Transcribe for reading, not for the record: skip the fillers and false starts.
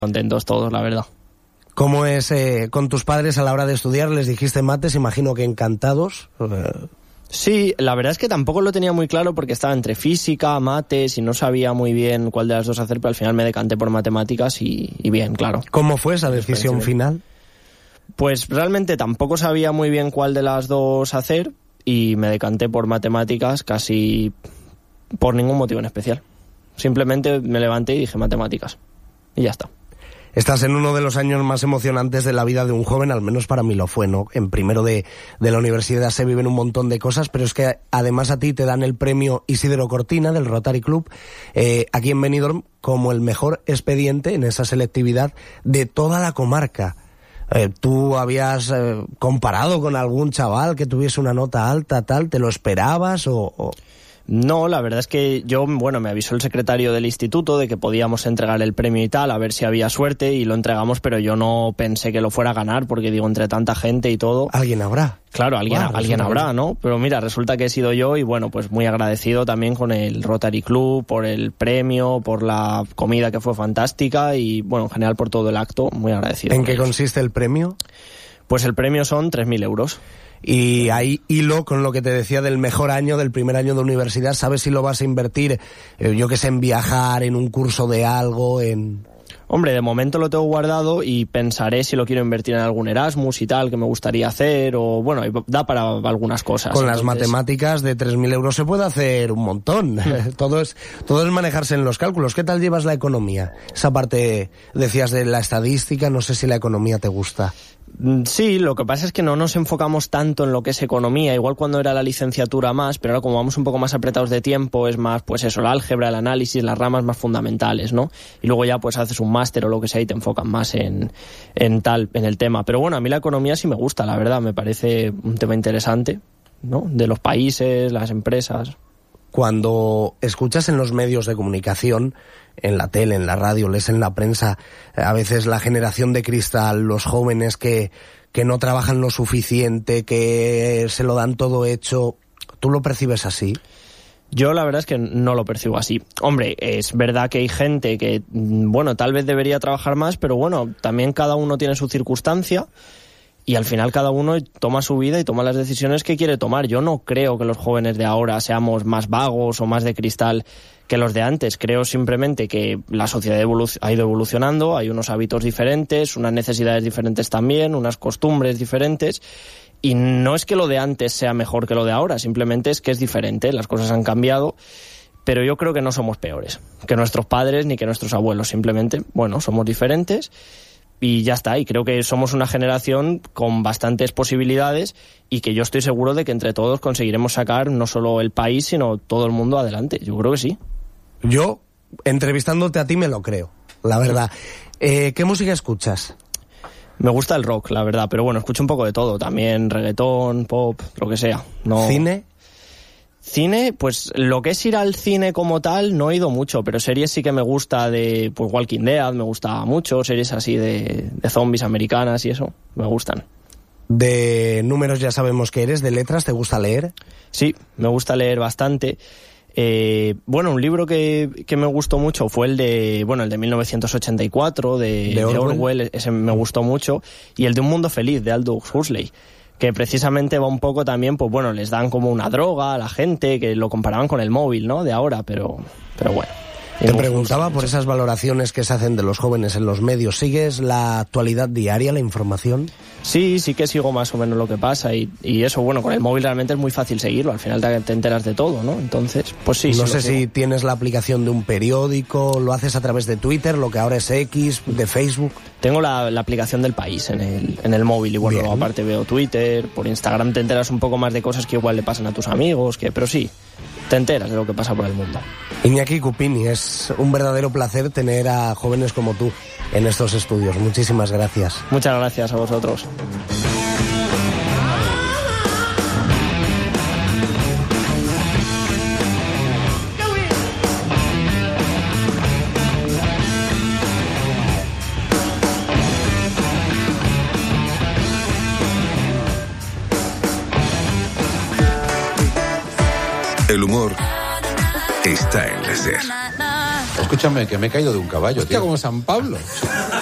contentos todos, la verdad. ¿Cómo es con tus padres a la hora de estudiar? ¿Les dijiste mates? Imagino que encantados. Sí, la verdad es que tampoco lo tenía muy claro porque estaba entre física, mates y no sabía muy bien cuál de las dos hacer, pero al final me decanté por matemáticas y bien, claro. ¿Cómo fue esa decisión final? Pues realmente tampoco sabía muy bien cuál de las dos hacer y me decanté por matemáticas casi por ningún motivo en especial. Simplemente me levanté y dije matemáticas y ya está. Estás en uno de los años más emocionantes de la vida de un joven, al menos para mí lo fue, ¿no? En primero de la universidad se viven un montón de cosas, pero es que además a ti te dan el premio Isidro Cortina del Rotary Club, aquí en Benidorm, como el mejor expediente en esa selectividad de toda la comarca. ¿Tú habías comparado con algún chaval que tuviese una nota alta, tal? ¿Te lo esperabas o...? No, la verdad es que me avisó el secretario del instituto de que podíamos entregar el premio y tal, a ver si había suerte, y lo entregamos, pero yo no pensé que lo fuera a ganar, porque digo, entre tanta gente y todo... ¿Alguien habrá? Claro, alguien habrá, ¿no? Pero mira, resulta que he sido yo y bueno, pues muy agradecido también con el Rotary Club, por el premio, por la comida que fue fantástica y bueno, en general por todo el acto, muy agradecido. ¿En qué consiste el premio? Pues el premio son 3.000 euros. Y hay hilo con lo que te decía del mejor año, del primer año de universidad. ¿Sabes si lo vas a invertir, yo qué sé, en viajar, en un curso de algo, en...? Hombre, de momento lo tengo guardado y pensaré si lo quiero invertir en algún Erasmus y tal, que me gustaría hacer, o bueno, da para algunas cosas. Con las matemáticas de 3.000 euros se puede hacer un montón. Todo es manejarse en los cálculos. ¿Qué tal llevas la economía? Esa parte, decías, de la estadística, no sé si la economía te gusta. Sí, lo que pasa es que no nos enfocamos tanto en lo que es economía, igual cuando era la licenciatura más, pero ahora como vamos un poco más apretados de tiempo, es más, pues eso, la álgebra, el análisis, las ramas más fundamentales, ¿no? Y luego ya pues haces un máster o lo que sea y te enfocan más en el tema. Pero bueno, a mí la economía sí me gusta, la verdad, me parece un tema interesante, ¿no? De los países, las empresas. Cuando escuchas en los medios de comunicación, en la tele, en la radio, lees en la prensa, a veces la generación de cristal, los jóvenes que no trabajan lo suficiente, que se lo dan todo hecho, ¿tú lo percibes así? Yo la verdad es que no lo percibo así. Hombre, es verdad que hay gente que, bueno, tal vez debería trabajar más, pero bueno, también cada uno tiene su circunstancia. Y al final cada uno toma su vida y toma las decisiones que quiere tomar. Yo no creo que los jóvenes de ahora seamos más vagos o más de cristal que los de antes. Creo simplemente que la sociedad ha ido evolucionando, hay unos hábitos diferentes, unas necesidades diferentes también, unas costumbres diferentes. Y no es que lo de antes sea mejor que lo de ahora, simplemente es que es diferente, las cosas han cambiado. Pero yo creo que no somos peores que nuestros padres ni que nuestros abuelos. Simplemente, bueno, somos diferentes. Y ya está, y creo que somos una generación con bastantes posibilidades y que yo estoy seguro de que entre todos conseguiremos sacar no solo el país, sino todo el mundo adelante. Yo creo que sí. Yo, entrevistándote a ti, me lo creo, la verdad. ¿Qué música escuchas? Me gusta el rock, la verdad, pero bueno, escucho un poco de todo, también reggaetón, pop, lo que sea. No... ¿Cine? Cine, pues lo que es ir al cine como tal no he ido mucho, pero series sí que me gusta de pues Walking Dead, me gusta mucho, series así de zombies americanas y eso, me gustan. De números ya sabemos que eres, de letras, ¿te gusta leer? Sí, me gusta leer bastante. Un libro que me gustó mucho fue el de 1984, de Orwell, ese me gustó mucho, y el de Un Mundo Feliz, de Aldous Huxley, que precisamente va un poco también, pues bueno, les dan como una droga a la gente, que lo comparaban con el móvil, ¿no?, de ahora, pero bueno. Te preguntaba por esas valoraciones que se hacen de los jóvenes en los medios. ¿Sigues la actualidad diaria, la información? Sí que sigo más o menos lo que pasa y eso, bueno, con el móvil realmente es muy fácil seguirlo, al final te enteras de todo, ¿no? Entonces, pues sí. No sé si tienes la aplicación de un periódico, lo haces a través de Twitter, lo que ahora es X, de Facebook. Tengo la aplicación del País en el móvil y bueno, luego aparte veo Twitter, por Instagram te enteras un poco más de cosas que igual le pasan a tus amigos, pero sí, te enteras de lo que pasa por el mundo. Iñaki Cupini, es un verdadero placer tener a jóvenes como tú en estos estudios. Muchísimas gracias. Muchas gracias a vosotros. El humor está en la SER. Escúchame, que me he caído de un caballo, Hostia, tío. como San Pablo.